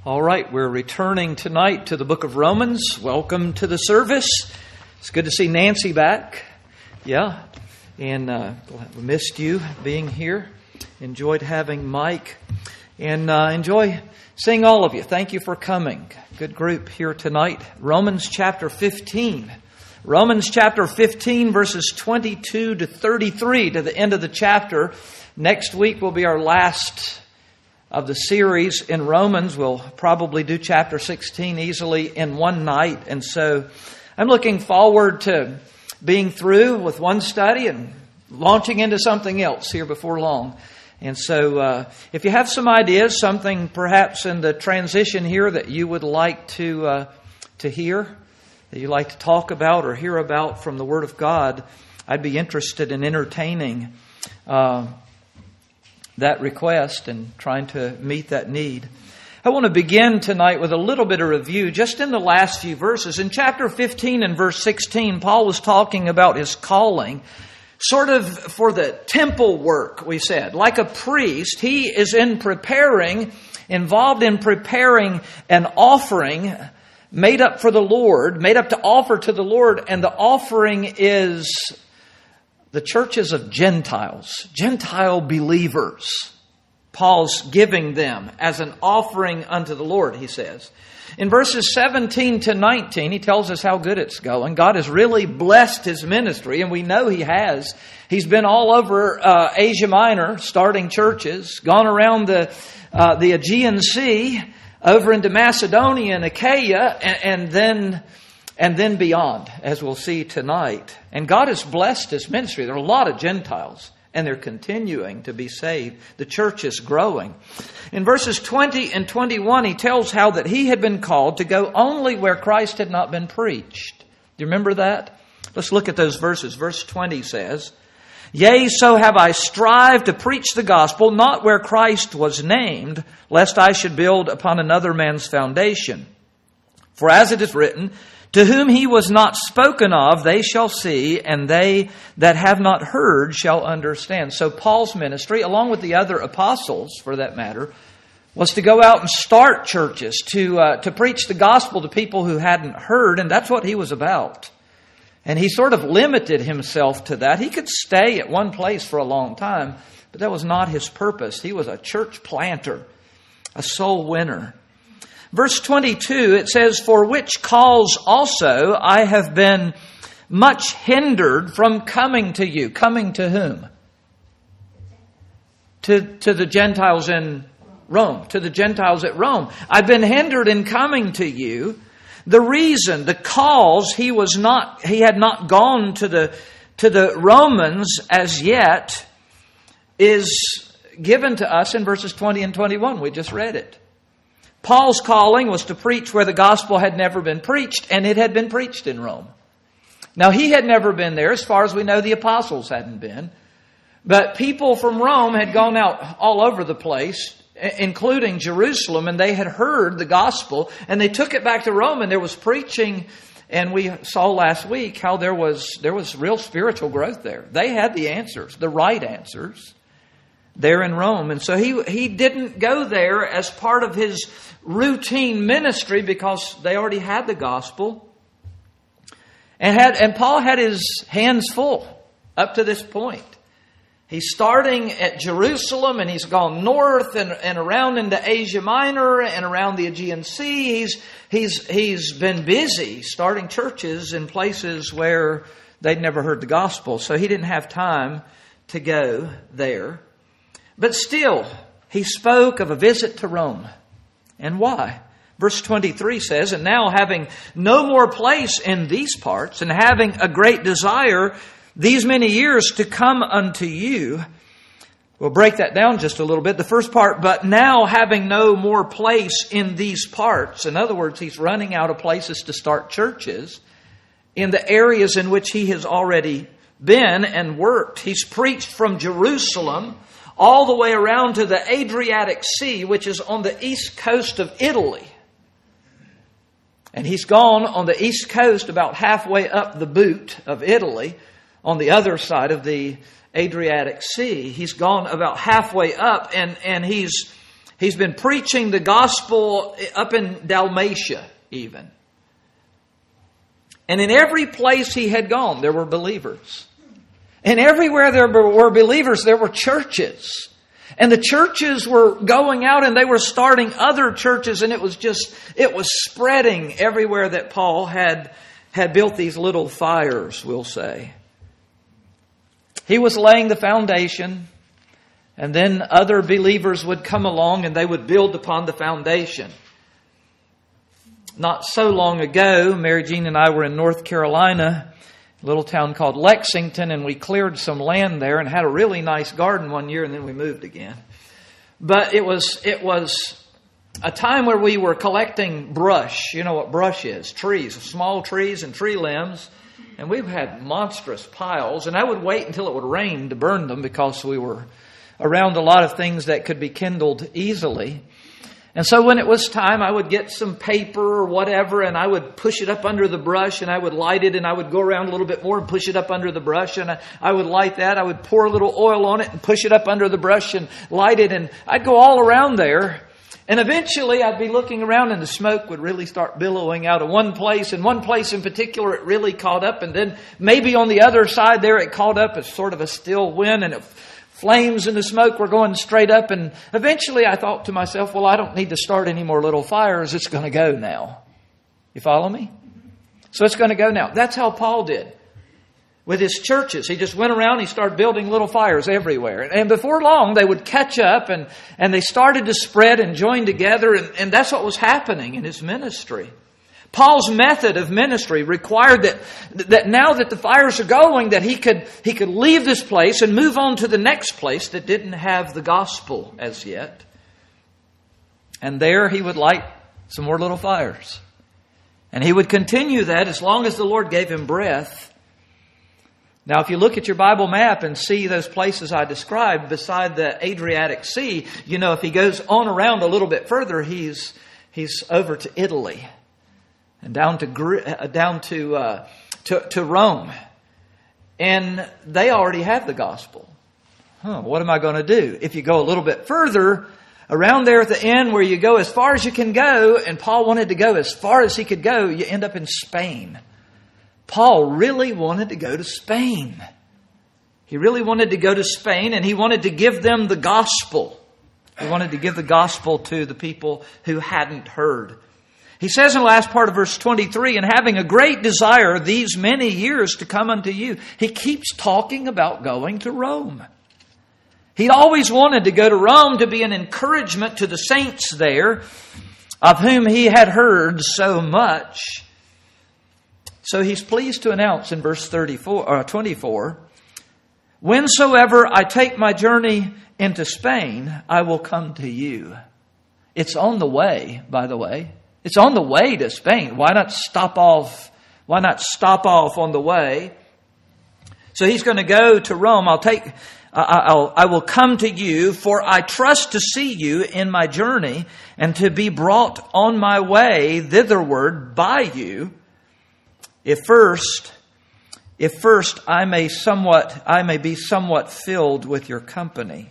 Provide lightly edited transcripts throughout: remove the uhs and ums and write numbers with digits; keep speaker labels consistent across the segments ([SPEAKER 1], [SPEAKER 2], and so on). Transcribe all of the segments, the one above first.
[SPEAKER 1] All right, we're returning tonight to the book of Romans. Welcome to the service. It's good to see Nancy back. Yeah, and we missed you being here. Enjoyed having Mike, and enjoy seeing all of you. Thank you for coming. Good group here tonight. Romans chapter 15. Romans chapter 15, verses 22 to 33 to the end of the chapter. Next week will be our last of the series in Romans. We'll probably do chapter 16 easily in one night. And so I'm looking forward to being through with one study and launching into something else here before long. And so if you have some ideas, something perhaps in the transition here that you would like to hear, that you'd like to talk about or hear about from the Word of God, I'd be interested in entertaining that request and trying to meet that need. I want to begin tonight with a little bit of review just in the last few verses. In chapter 15 and verse 16, Paul was talking about his calling, sort of for the temple work, we said. Like a priest, he is involved in preparing an offering made up for the Lord, made up to offer to the Lord, and the offering is the churches of Gentiles, Gentile believers. Paul's giving them as an offering unto the Lord, he says. In verses 17 to 19, he tells us how good it's going. God has really blessed his ministry, and we know he has. He's been all over Asia Minor, starting churches, gone around the Aegean Sea, over into Macedonia and Achaia, and then beyond, as we'll see tonight. And God has blessed his ministry. There are a lot of Gentiles, and they're continuing to be saved. The church is growing. In verses 20 and 21, he tells how that he had been called to go only where Christ had not been preached. Do you remember that? Let's look at those verses. Verse 20 says, "Yea, so have I strived to preach the gospel, not where Christ was named, lest I should build upon another man's foundation. For as it is written, to whom he was not spoken of, they shall see, and they that have not heard shall understand." So Paul's ministry, along with the other apostles, for that matter, was to go out and start churches, to preach the gospel to people who hadn't heard, and that's what he was about. And he sort of limited himself to that. He could stay at one place for a long time, but that was not his purpose. He was a church planter, a soul winner. Verse 22, it says, "For which cause also I have been much hindered from coming to you." Coming to whom? To the Gentiles in Rome. To the Gentiles at Rome. "I've been hindered in coming to you." The reason, the cause he had not gone to the Romans as yet is given to us in verses 20 and 21. We just read it. Paul's calling was to preach where the gospel had never been preached, and it had been preached in Rome. Now, he had never been there. As far as we know, the apostles hadn't been. But people from Rome had gone out all over the place, including Jerusalem, and they had heard the gospel, and they took it back to Rome, and there was preaching. And we saw last week how there was real spiritual growth there. They had the answers, the right answers, there in Rome. And so he didn't go there as part of his routine ministry because they already had the gospel. And Paul had his hands full up to this point. He's starting at Jerusalem, and he's gone north and around into Asia Minor and around the Aegean Sea. He's been busy starting churches in places where they'd never heard the gospel. So he didn't have time to go there. But still, he spoke of a visit to Rome. And why? Verse 23 says, "And now having no more place in these parts, and having a great desire these many years to come unto you." We'll break that down just a little bit. The first part, "but now having no more place in these parts." In other words, he's running out of places to start churches in the areas in which he has already been and worked. He's preached from Jerusalem all the way around to the Adriatic Sea, which is on the east coast of Italy. And he's gone on the east coast about halfway up the boot of Italy, on the other side of the Adriatic Sea. He's gone about halfway up, and he's He's been preaching the gospel up in Dalmatia even. And in every place he had gone, there were believers. And everywhere there were believers, there were churches. And the churches were going out and they were starting other churches, and it was spreading everywhere that Paul had built these little fires, we'll say. He was laying the foundation, and then other believers would come along and they would build upon the foundation. Not so long ago, Mary Jean and I were in North Carolina, a little town called Lexington, and we cleared some land there and had a really nice garden one year, and then we moved again. But it was a time where we were collecting brush. You know what brush is? Trees, small trees and tree limbs. And we had monstrous piles, and I would wait until it would rain to burn them because we were around a lot of things that could be kindled easily. And so when it was time, I would get some paper or whatever, and I would push it up under the brush, and I would light it, and I would go around a little bit more and push it up under the brush, and I would light that. I would pour a little oil on it and push it up under the brush and light it, and I'd go all around there. And eventually I'd be looking around, and the smoke would really start billowing out of one place. And one place in particular, it really caught up, and then maybe on the other side there, it caught up as sort of a still wind, and flames and the smoke were going straight up. And eventually I thought to myself, well, I don't need to start any more little fires. It's going to go now. You follow me? So it's going to go now. That's how Paul did with his churches. He just went around, he started building little fires everywhere. And before long, they would catch up and they started to spread and join together. And that's what was happening in his ministry. Paul's method of ministry required that now that the fires are going, that he could leave this place and move on to the next place that didn't have the gospel as yet. And there he would light some more little fires. And he would continue that as long as the Lord gave him breath. Now, if you look at your Bible map and see those places I described beside the Adriatic Sea, you know, if he goes on around a little bit further, he's over to Italy. And down to Rome. And they already have the gospel. What am I going to do? If you go a little bit further, around there at the end where you go as far as you can go, and Paul wanted to go as far as he could go, you end up in Spain. Paul really wanted to go to Spain. He really wanted to go to Spain, and he wanted to give them the gospel. He wanted to give the gospel to the people who hadn't heard. He says in the last part of verse 23, and having a great desire these many years to come unto you. He keeps talking about going to Rome. He'd always wanted to go to Rome to be an encouragement to the saints there, of whom he had heard so much. So he's pleased to announce in verse 24, whensoever I take my journey into Spain, I will come to you. It's on the way, by the way. It's on the way to Spain. Why not stop off? Why not stop off on the way? So he's going to go to Rome. I will come to you, for I trust to see you in my journey, and to be brought on my way thitherward by you. If first I may be somewhat filled with your company.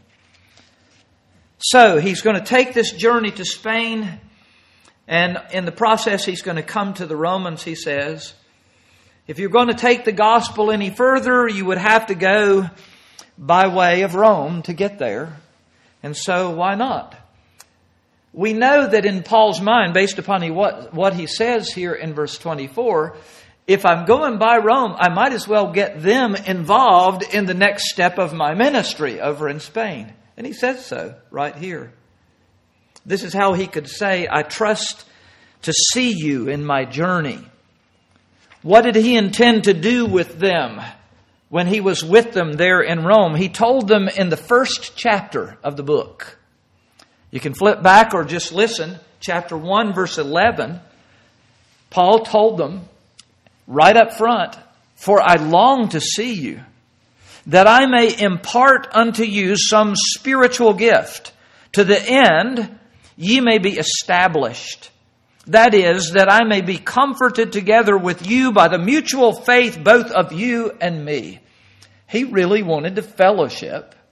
[SPEAKER 1] So he's going to take this journey to Spain. And in the process, he's going to come to the Romans, he says. If you're going to take the gospel any further, you would have to go by way of Rome to get there. And so, why not? We know that in Paul's mind, based upon what he says here in verse 24, if I'm going by Rome, I might as well get them involved in the next step of my ministry over in Spain. And he says so right here. This is how he could say, I trust to see you in my journey. What did he intend to do with them when he was with them there in Rome? He told them in the first chapter of the book. You can flip back or just listen. Chapter 1, verse 11. Paul told them right up front, for I long to see you, that I may impart unto you some spiritual gift, to the end ye may be established. That is, that I may be comforted together with you by the mutual faith both of you and me. He really wanted to fellowship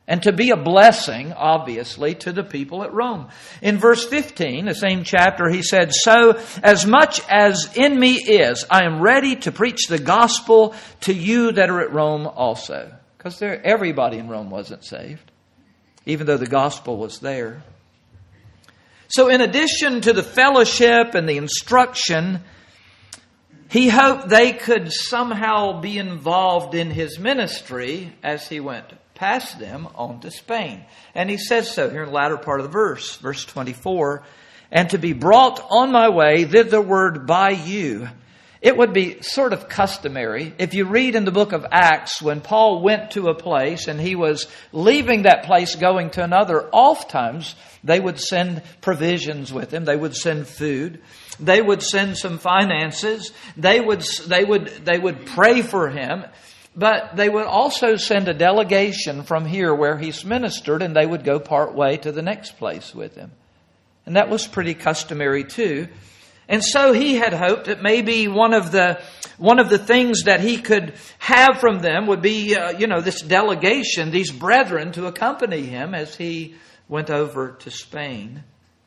[SPEAKER 1] and to be a blessing, obviously, to the people at Rome. In verse 15, the same chapter, he said, "So as much as in me is, I am ready to preach the gospel to you that are at Rome also." Because everybody in Rome wasn't saved, even though the gospel was there. So in addition to the fellowship and the instruction, he hoped they could somehow be involved in his ministry as he went past them on to Spain. And he says so here in the latter part of the verse, verse 24, "And to be brought on my way thitherward by you." It would be sort of customary. If you read in the book of Acts, when Paul went to a place and he was leaving that place going to another, oftentimes they would send provisions with him. They would send food. They would send some finances. They would pray for him. But they would also send a delegation from here where he's ministered, and they would go part way to the next place with him. And that was pretty customary too. And so he had hoped that maybe one of the things that he could have from them would be, this delegation, these brethren to accompany him as he went over to Spain.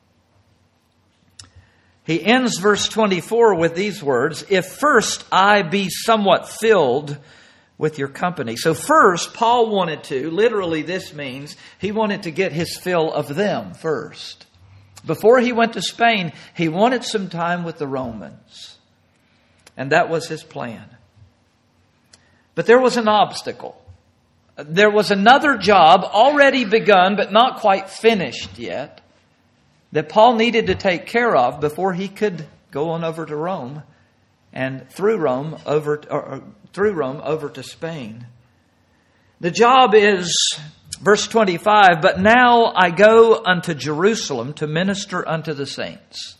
[SPEAKER 1] He ends verse 24 with these words, "If first I be somewhat filled with your company." So first, Paul wanted to, literally this means, he wanted to get his fill of them first. Before he went to Spain, he wanted some time with the Romans. And that was his plan. But there was an obstacle. There was another job already begun, but not quite finished yet, that Paul needed to take care of before he could go on over to Rome, and through Rome over to Spain. The job is, verse 25, "But now I go unto Jerusalem to minister unto the saints."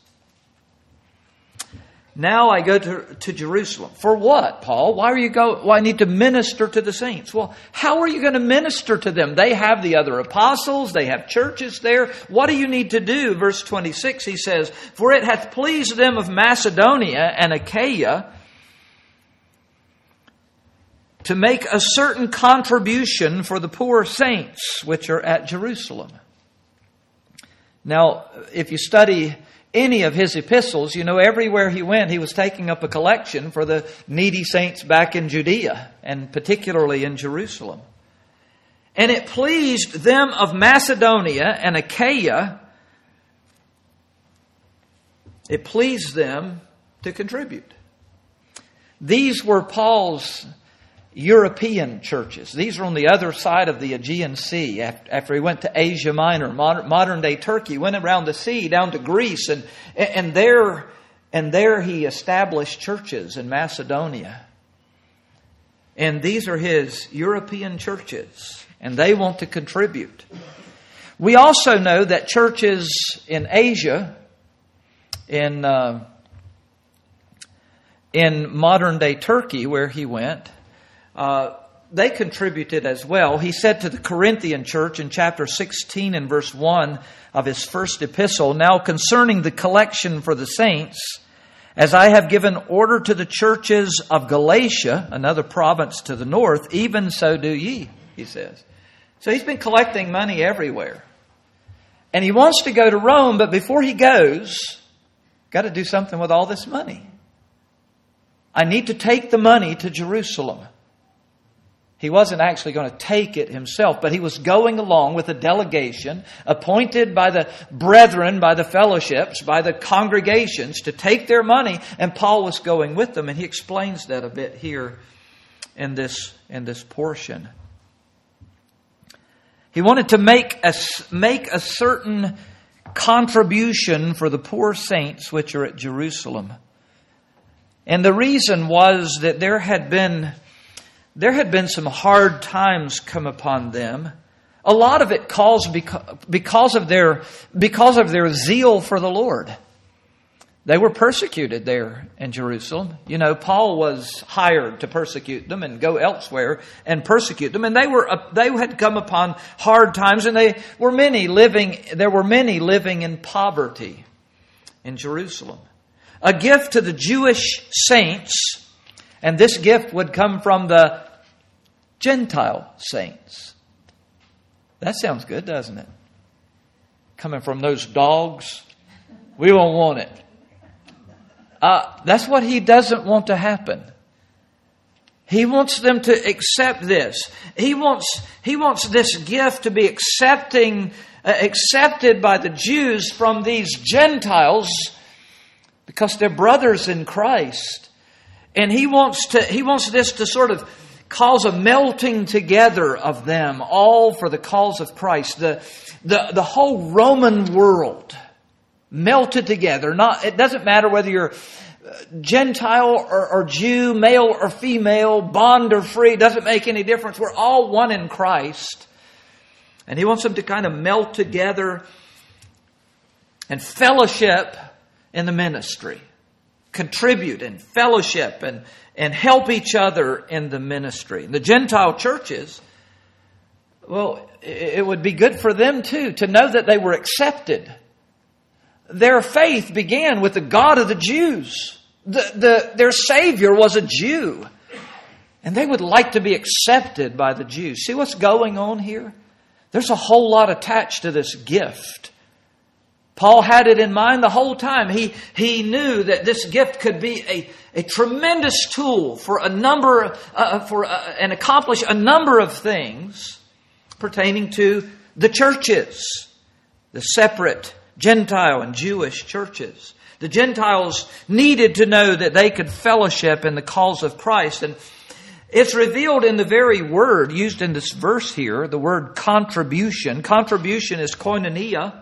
[SPEAKER 1] Now I go to Jerusalem. For what, Paul? Why are you going? Well, I need to minister to the saints. Well, how are you going to minister to them? They have the other apostles. They have churches there. What do you need to do? Verse 26, he says, "For it hath pleased them of Macedonia and Achaia to make a certain contribution for the poor saints which are at Jerusalem." Now, if you study any of his epistles, you know everywhere he went, he was taking up a collection for the needy saints back in Judea, and particularly in Jerusalem. "And it pleased them of Macedonia and Achaia," it pleased them to contribute. These were Paul's European churches. These are on the other side of the Aegean Sea. After he went to Asia Minor, modern day Turkey, went around the sea down to Greece, and there he established churches in Macedonia. And these are his European churches, and they want to contribute. We also know that churches in Asia, in modern day Turkey, where he went, they contributed as well. He said to the Corinthian church in chapter 16 and verse 1 of his first epistle, "Now concerning the collection for the saints, as I have given order to the churches of Galatia," another province to the north, "even so do ye," he says. So he's been collecting money everywhere. And he wants to go to Rome, but before he goes, got to do something with all this money. I need to take the money to Jerusalem. He wasn't actually going to take it himself, but he was going along with a delegation appointed by the brethren, by the fellowships, by the congregations to take their money, and Paul was going with them, and he explains that a bit here in this portion. He wanted to make a certain contribution for the poor saints which are at Jerusalem. And the reason was that there had been some hard times come upon them. A lot of it caused because of their zeal for the Lord. They were persecuted there in Jerusalem. You know, Paul was hired to persecute them and go elsewhere and persecute them. And they had come upon hard times, and there were many living in poverty in Jerusalem. A gift to the Jewish saints, and this gift would come from the Gentile saints. That sounds good, doesn't it? Coming from those dogs, we won't want it. That's what he doesn't want to happen. He wants them to accept this. He wants this gift to be accepted by the Jews from these Gentiles because they're brothers in Christ. And he wants this to sort of cause a melting together of them, all for the cause of Christ. The whole Roman world melted together. It doesn't matter whether you're Gentile or Jew, male or female, bond or free, doesn't make any difference. We're all one in Christ. And he wants them to kind of melt together and fellowship in the ministry. Contribute and fellowship and help each other in the ministry. The Gentile churches, well, it would be good for them too to know that they were accepted. Their faith began with the God of the Jews. Their Savior was a Jew. And they would like to be accepted by the Jews. See what's going on here? There's a whole lot attached to this gift. Paul had it in mind the whole time. He knew that this gift could be a tremendous tool for and accomplish a number of things pertaining to the churches, the separate Gentile and Jewish churches. The Gentiles needed to know that they could fellowship in the cause of Christ. And it's revealed in the very word used in this verse here, the word contribution. Contribution is koinonia.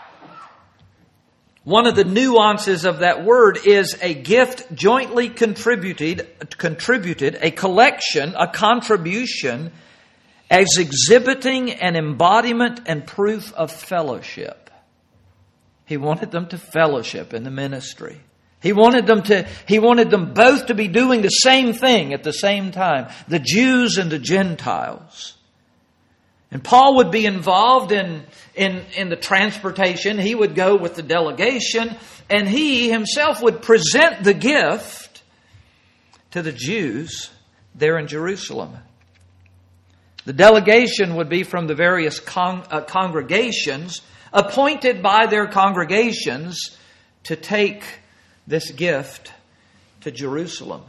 [SPEAKER 1] One of the nuances of that word is a gift jointly contributed, a collection, a contribution, as exhibiting an embodiment and proof of fellowship. He wanted them to fellowship in the ministry. He wanted them both to be doing the same thing at the same time, the Jews and the Gentiles. And Paul would be involved in the transportation. He would go with the delegation, and he himself would present the gift to the Jews there in Jerusalem. The delegation would be from the various congregations, appointed by their congregations to take this gift to Jerusalem.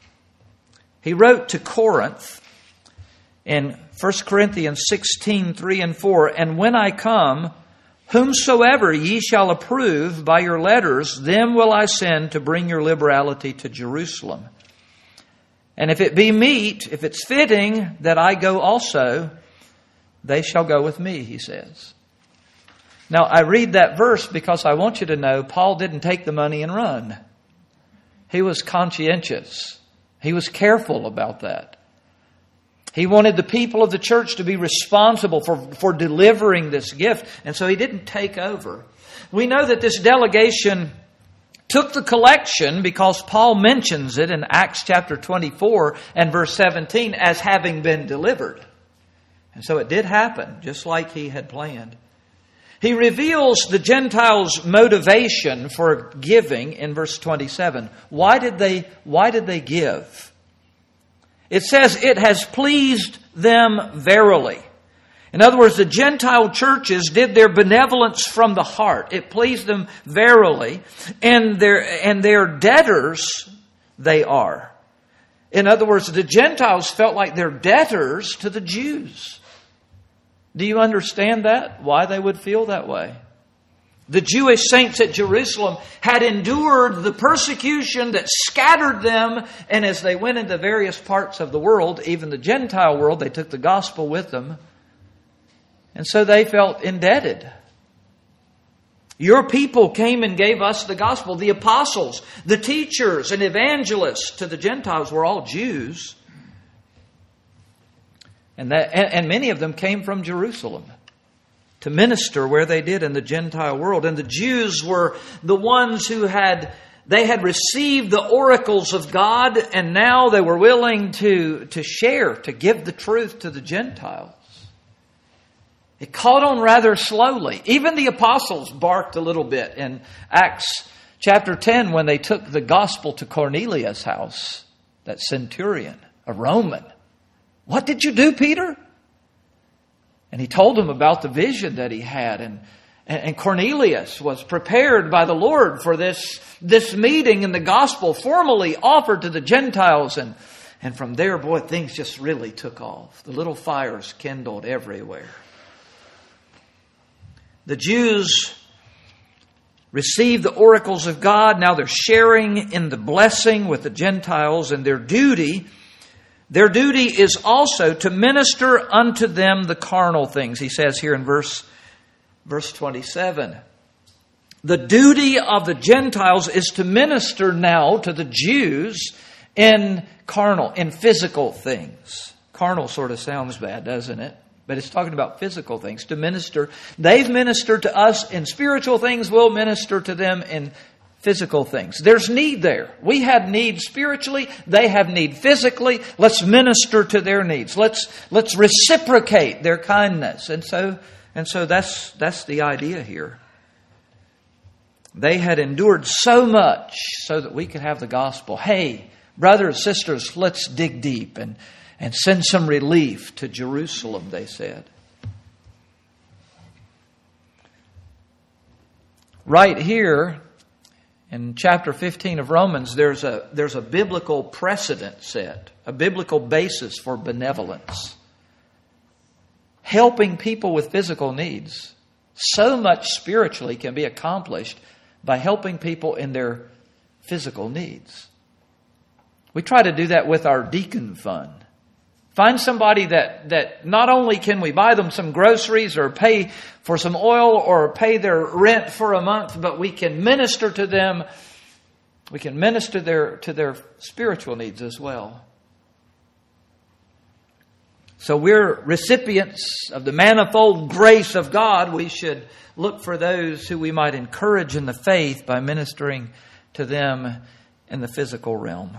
[SPEAKER 1] He wrote to Corinth in 1 Corinthians 16, 3 and 4, "And when I come, whomsoever ye shall approve by your letters, them will I send to bring your liberality to Jerusalem. And if it be meet, if it's fitting that I go also, they shall go with me," he says. Now, I read that verse because I want you to know Paul didn't take the money and run. He was conscientious. He was careful about that. He wanted the people of the church to be responsible for delivering this gift, and so he didn't take over. We know that this delegation took the collection because Paul mentions it in Acts chapter 24 and verse 17 as having been delivered. And so it did happen, just like he had planned. He reveals the Gentiles' motivation for giving in verse 27. Why did they give? It says, "It has pleased them verily." In other words, the Gentile churches did their benevolence from the heart. It pleased them verily, and their debtors they are. In other words, the Gentiles felt like they're debtors to the Jews. Do you understand that? Why they would feel that way? The Jewish saints at Jerusalem had endured the persecution that scattered them, and as they went into various parts of the world, even the Gentile world, they took the gospel with them. And so they felt indebted. Your people came and gave us the gospel. The apostles, the teachers and evangelists to the Gentiles were all Jews. And many of them came from Jerusalem to minister where they did in the Gentile world. And the Jews were the ones who had received the oracles of God, and now they were willing to share, to give the truth to the Gentiles. It caught on rather slowly. Even the apostles barked a little bit in Acts chapter 10 when they took the gospel to Cornelius' house, that centurion, a Roman. "What did you do, Peter?" And he told them about the vision that he had. And Cornelius was prepared by the Lord for this meeting and the gospel formally offered to the Gentiles. And from there, boy, things just really took off. The little fires kindled everywhere. The Jews received the oracles of God. Now they're sharing in the blessing with the Gentiles, and their duty is also to minister unto them the carnal things. He says here in verse 27. The duty of the Gentiles is to minister now to the Jews in physical things. Carnal sort of sounds bad, doesn't it? But it's talking about physical things. To minister. They've ministered to us in spiritual things. We'll minister to them in physical things. There's need there. We have need spiritually. They have need physically. Let's minister to their needs. Let's reciprocate their kindness. And so that's the idea here. They had endured so much so that we could have the gospel. Hey, brothers, sisters, let's dig deep and send some relief to Jerusalem, they said. Right here in chapter 15 of Romans, there's a biblical precedent set, a biblical basis for benevolence. Helping people with physical needs. So much spiritually can be accomplished by helping people in their physical needs. We try to do that with our deacon fund. Find somebody that not only can we buy them some groceries or pay for some oil or pay their rent for a month, but we can minister to them. We can minister to their spiritual needs as well. So we're recipients of the manifold grace of God. We should look for those who we might encourage in the faith by ministering to them in the physical realm.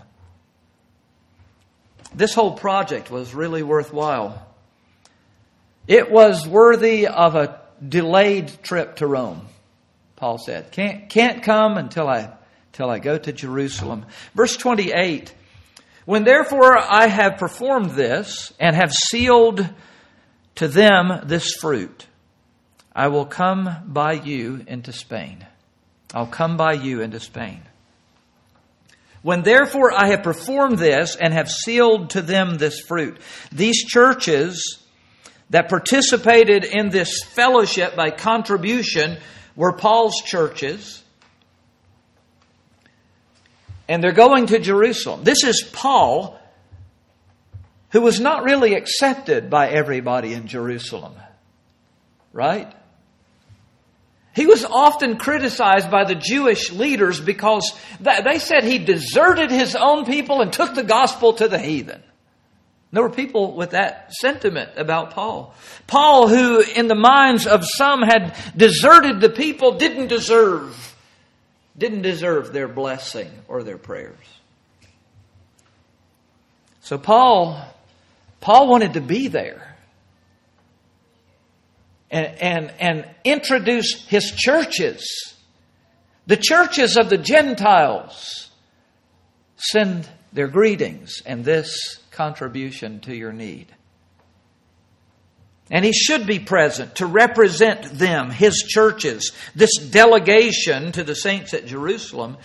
[SPEAKER 1] This whole project was really worthwhile. It was worthy of a delayed trip to Rome, Paul said. Can't come until I go to Jerusalem. Verse 28. When therefore I have performed this and have sealed to them this fruit, I will come by you into Spain. I'll come by you into Spain. When therefore I have performed this and have sealed to them this fruit, these churches that participated in this fellowship by contribution were Paul's churches. And they're going to Jerusalem. This is Paul, who was not really accepted by everybody in Jerusalem. Right? He was often criticized by the Jewish leaders because they said he deserted his own people and took the gospel to the heathen. There were people with that sentiment about Paul. Paul, who in the minds of some had deserted the people, didn't deserve their blessing or their prayers. So Paul wanted to be there and introduce his churches, the churches of the Gentiles, send their greetings and this contribution to your need. And he should be present to represent them, his churches, this delegation to the saints at Jerusalem.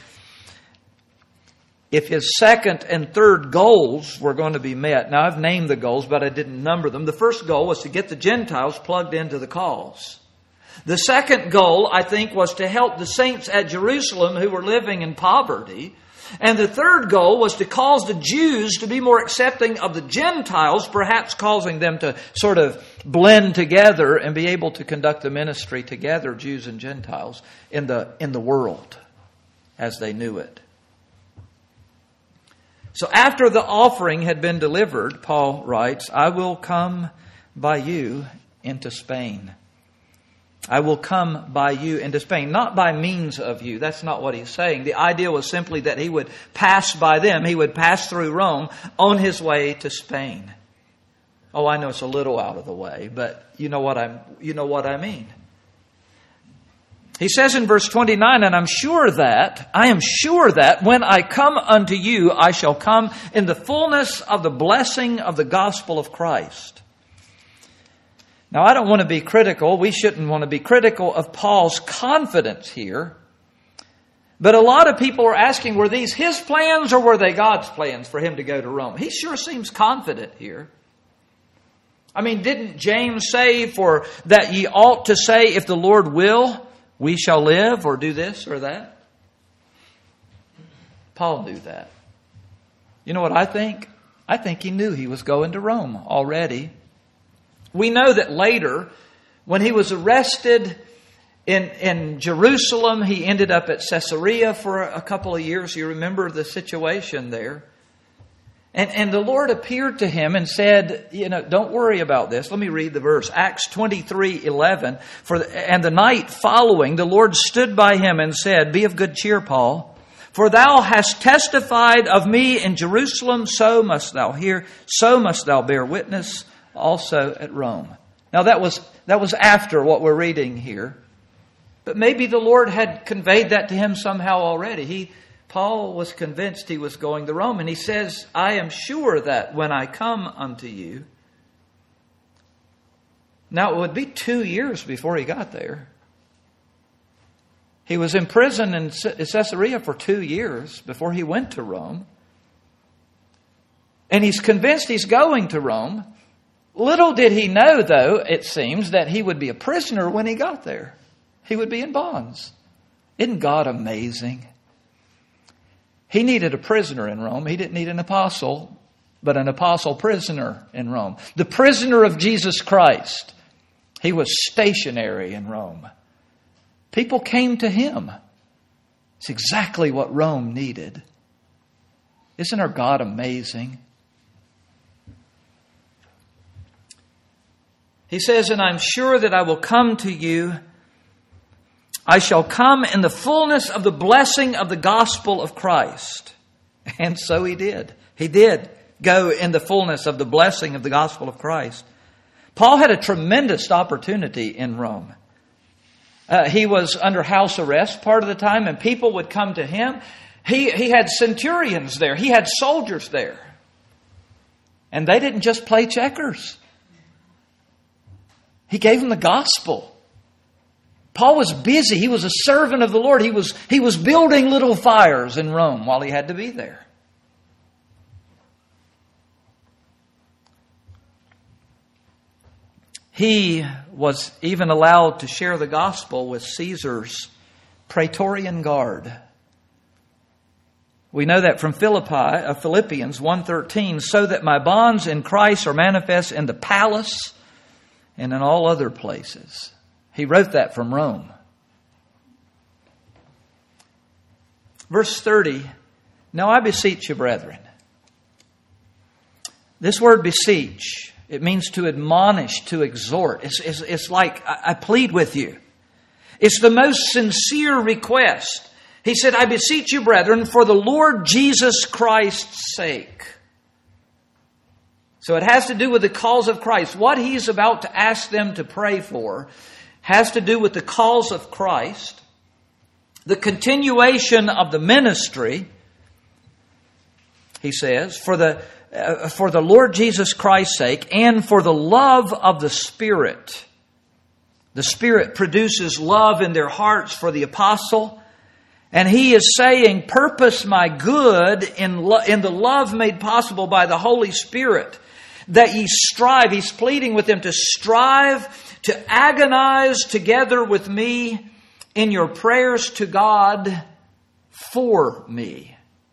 [SPEAKER 1] If his second and third goals were going to be met. Now, I've named the goals, but I didn't number them. The first goal was to get the Gentiles plugged into the cause. The second goal, I think, was to help the saints at Jerusalem who were living in poverty. And the third goal was to cause the Jews to be more accepting of the Gentiles, perhaps causing them to sort of blend together and be able to conduct the ministry together, Jews and Gentiles, in the world as they knew it. So after the offering had been delivered, Paul writes, I will come by you into Spain. I will come by you into Spain, not by means of you. That's not what he's saying. The idea was simply that he would pass by them. He would pass through Rome on his way to Spain. Oh, I know it's a little out of the way, but you know what I mean. He says in verse 29, and I am sure that when I come unto you, I shall come in the fullness of the blessing of the gospel of Christ. Now, I don't want to be critical. We shouldn't want to be critical of Paul's confidence here. But a lot of people are asking, were these his plans or were they God's plans for him to go to Rome? He sure seems confident here. I mean, didn't James say for that ye ought to say, if the Lord will, we shall live, or do this or that? Paul knew that. You know what I think? I think he knew he was going to Rome already. We know that later, when he was arrested in Jerusalem, he ended up at Caesarea for a couple of years. You remember the situation there. And the Lord appeared to him and said, don't worry about this. Let me read the verse. Acts 23:11. And the night following, the Lord stood by him and said, be of good cheer, Paul. For thou hast testified of me in Jerusalem, so must thou bear witness also at Rome. Now that was after what we're reading here. But maybe the Lord had conveyed that to him somehow already. Paul was convinced he was going to Rome. And he says, I am sure that when I come unto you. Now it would be 2 years before he got there. He was in prison in Caesarea for 2 years before he went to Rome. And he's convinced he's going to Rome. Little did he know, though, it seems, that he would be a prisoner when he got there. He would be in bonds. Isn't God amazing? He needed a prisoner in Rome. He didn't need an apostle, but an apostle prisoner in Rome. The prisoner of Jesus Christ. He was stationary in Rome. People came to him. It's exactly what Rome needed. Isn't our God amazing? He says, and I'm sure that I will come to you. I shall come in the fullness of the blessing of the gospel of Christ. And so he did. He did go in the fullness of the blessing of the gospel of Christ. Paul had a tremendous opportunity in Rome. He was under house arrest part of the time, and people would come to him. He had centurions there. He had soldiers there. And they didn't just play checkers. He gave them the gospel. Paul was busy. He was a servant of the Lord. He was building little fires in Rome while he had to be there. He was even allowed to share the gospel with Caesar's Praetorian Guard. We know that from Philippians 1:13, so that my bonds in Christ are manifest in the palace and in all other places. He wrote that from Rome. Verse 30, now I beseech you, brethren. This word beseech, it means to admonish, to exhort. It's like, I plead with you. It's the most sincere request. He said, I beseech you, brethren, for the Lord Jesus Christ's sake. So it has to do with the cause of Christ. What he's about to ask them to pray for has to do with the cause of Christ, the continuation of the ministry, he says, for the Lord Jesus Christ's sake, and for the love of the Spirit. The Spirit produces love in their hearts for the apostle. And he is saying, purpose my good in the love made possible by the Holy Spirit, that ye strive. He's pleading with them to strive, to agonize together with me in your prayers to God for me.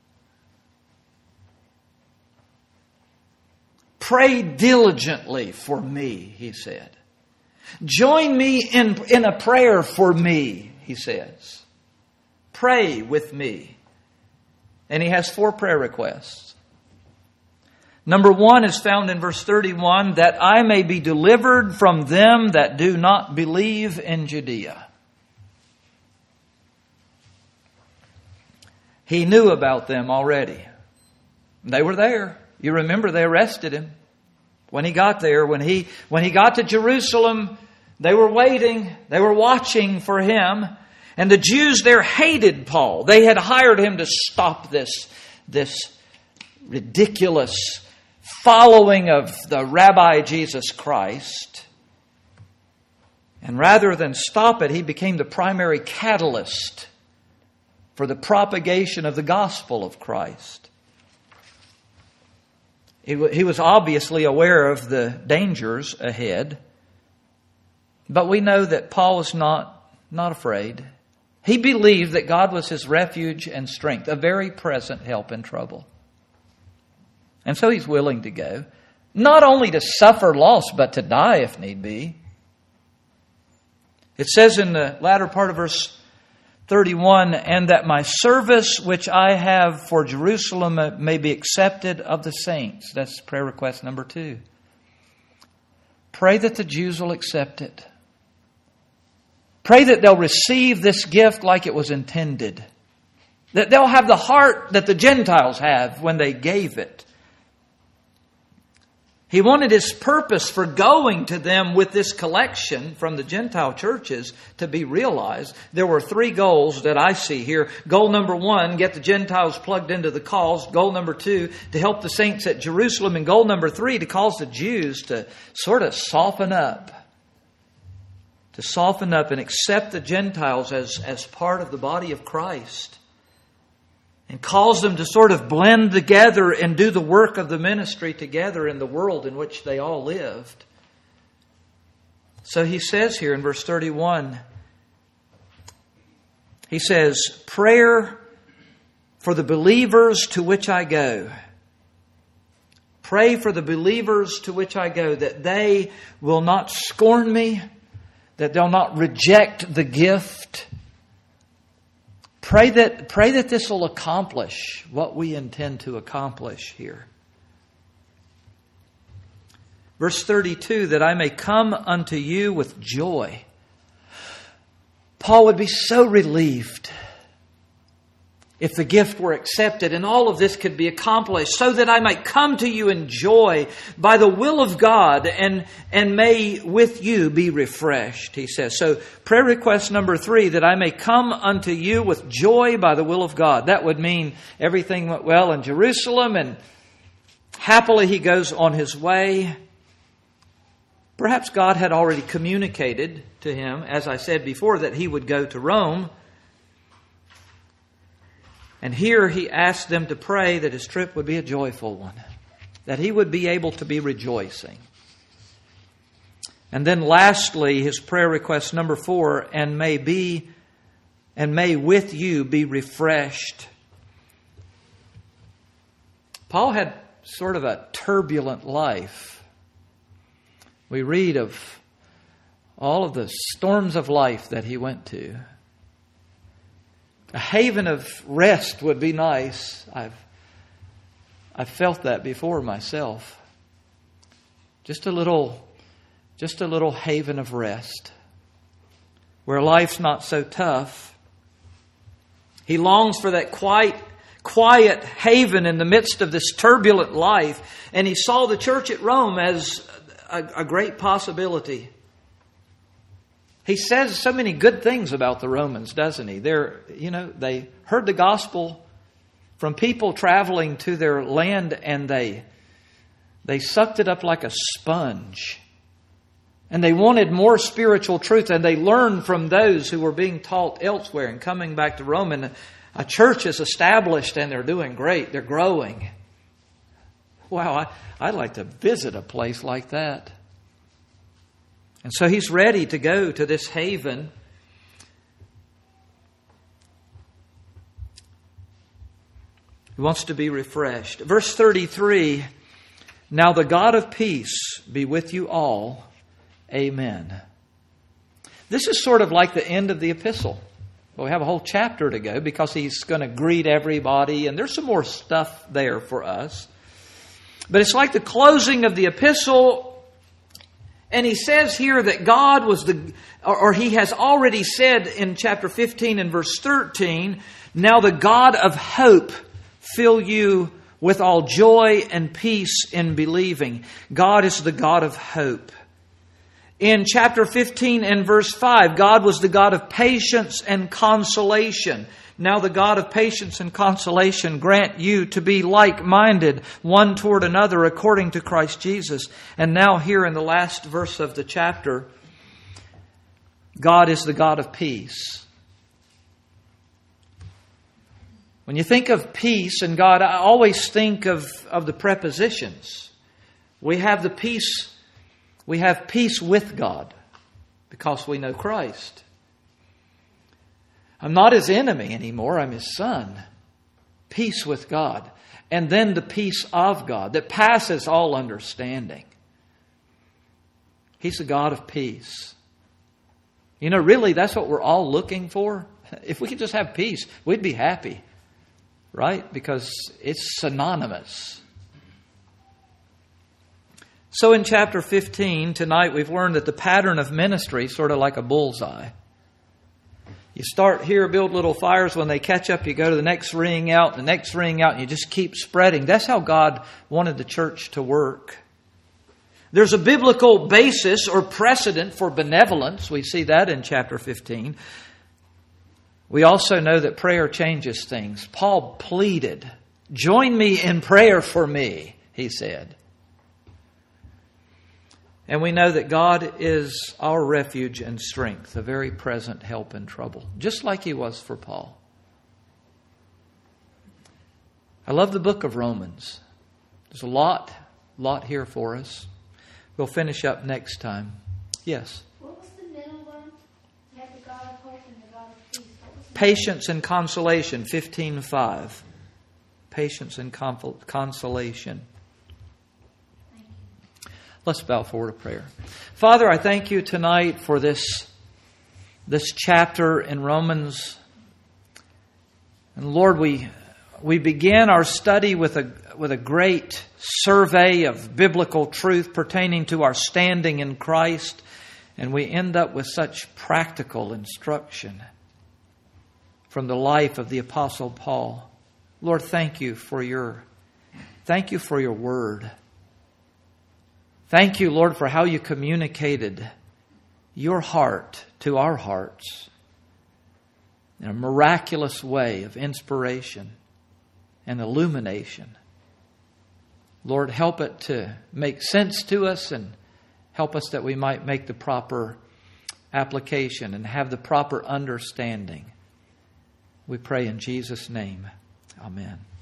[SPEAKER 1] Pray diligently for me, he said. Join me in a prayer for me, he says. Pray with me. And he has 4 prayer requests. Number 1 is found in verse 31, that I may be delivered from them that do not believe in Judea. He knew about them already. They were there. You remember they arrested him when he got there. When he got to Jerusalem, they were waiting. They were watching for him. And the Jews there hated Paul. They had hired him to stop this ridiculous following of the Rabbi Jesus Christ. And rather than stop it, he became the primary catalyst for the propagation of the gospel of Christ. He was obviously aware of the dangers ahead, but we know that Paul was not afraid. He believed that God was his refuge and strength, a very present help in trouble. And so he's willing to go, not only to suffer loss, but to die if need be. It says in the latter part of verse 31, and that my service which I have for Jerusalem may be accepted of the saints. That's prayer request number 2. Pray that the Jews will accept it. Pray that they'll receive this gift like it was intended. That they'll have the heart that the Gentiles have when they gave it. He wanted his purpose for going to them with this collection from the Gentile churches to be realized. There were 3 goals that I see here. Goal number 1, get the Gentiles plugged into the cause. Goal number 2, to help the saints at Jerusalem. And goal number 3, to cause the Jews to sort of soften up. To soften up and accept the Gentiles as part of the body of Christ. And cause them to sort of blend together and do the work of the ministry together in the world in which they all lived. So he says here in verse 31, he says, prayer for the believers to which I go. Pray for the believers to which I go, that they will not scorn me, that they'll not reject the gift. Pray that this will accomplish what we intend to accomplish here. Verse 32, that I may come unto you with joy. Paul would be so relieved if the gift were accepted and all of this could be accomplished, so that I might come to you in joy by the will of God and may with you be refreshed, he says. So prayer request number 3, that I may come unto you with joy by the will of God. That would mean everything went well in Jerusalem and happily he goes on his way. Perhaps God had already communicated to him, as I said before, that he would go to Rome. And here he asked them to pray that his trip would be a joyful one, that he would be able to be rejoicing. And then lastly, his prayer request number 4, and may with you be refreshed. Paul had sort of a turbulent life. We read of all of the storms of life that he went to. A haven of rest would be nice. I've felt that before myself. Just a little haven of rest where life's not so tough. He longs for that quiet haven in the midst of this turbulent life, and he saw the church at Rome as a great possibility. He says so many good things about the Romans, doesn't he? They heard the gospel from people traveling to their land, and they sucked it up like a sponge. And they wanted more spiritual truth, and they learned from those who were being taught elsewhere. And coming back to Rome, and a church is established, and they're doing great. They're growing. Wow, I'd like to visit a place like that. And so he's ready to go to this haven. He wants to be refreshed. Verse 33, now the God of peace be with you all. Amen. This is sort of like the end of the epistle. Well, we have a whole chapter to go because he's going to greet everybody, and there's some more stuff there for us. But it's like the closing of the epistle. And he says here that God was or he has already said in chapter 15 and verse 13, now the God of hope fill you with all joy and peace in believing. God is the God of hope. In chapter 15 and verse 5, God was the God of patience and consolation. Now the God of patience and consolation grant you to be like-minded one toward another according to Christ Jesus. And now here in the last verse of the chapter, God is the God of peace. When you think of peace and God, I always think of the prepositions. We have the peace. We have peace with God because we know Christ. I'm not His enemy anymore. I'm His son. Peace with God. And then the peace of God that passes all understanding. He's the God of peace. You know, really, that's what we're all looking for. If we could just have peace, we'd be happy. Right? Because it's synonymous. So in chapter 15, tonight we've learned that the pattern of ministry is sort of like a bullseye. You start here, build little fires. When they catch up, you go to the next ring out, the next ring out, and you just keep spreading. That's how God wanted the church to work. There's a biblical basis or precedent for benevolence. We see that in chapter 15. We also know that prayer changes things. Paul pleaded, "Join me in prayer for me," he said. And we know that God is our refuge and strength, a very present help in trouble, just like He was for Paul. I love the book of Romans. There's a lot here for us. We'll finish up next time. Yes?
[SPEAKER 2] What was the middle one? You had the God of hope and the God of peace.
[SPEAKER 1] Patience and consolation, 15:5. Patience and consolation. Let's bow forward to prayer. Father, I thank You tonight for this chapter in Romans. And Lord, we begin our study with a great survey of biblical truth pertaining to our standing in Christ. And we end up with such practical instruction from the life of the Apostle Paul. Lord, thank You for Your word. Thank You, Lord, for how You communicated Your heart to our hearts in a miraculous way of inspiration and illumination. Lord, help it to make sense to us and help us that we might make the proper application and have the proper understanding. We pray in Jesus' name. Amen.